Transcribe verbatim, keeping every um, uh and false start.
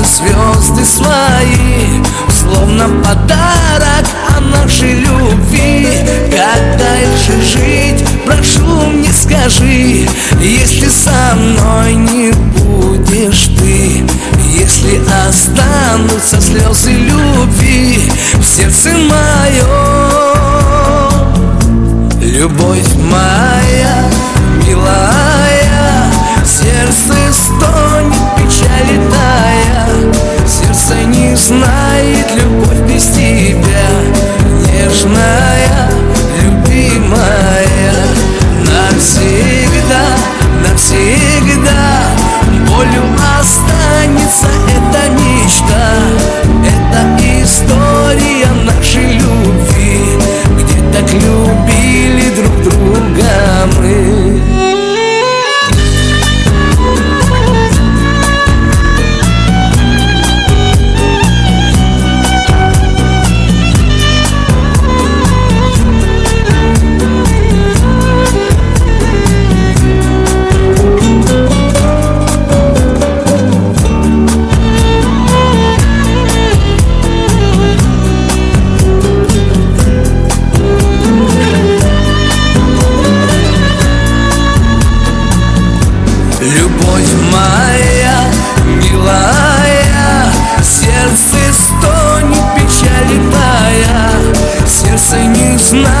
звезды свои, словно подарок о нашей любви. Как дальше жить, прошу, мне скажи, если со мной не будешь ты, если останутся слезы любви в сердце моем. Любовь моя, милая, сердце стонет, печали тая, сердце не знает любовь без тебя, нежная, любимая. Навсегда, навсегда болью останется эта мечта, это история нашей любви, где так любили друг друга мы. Любовь моя, милая, сердце стонет, печали тая, сердце не знает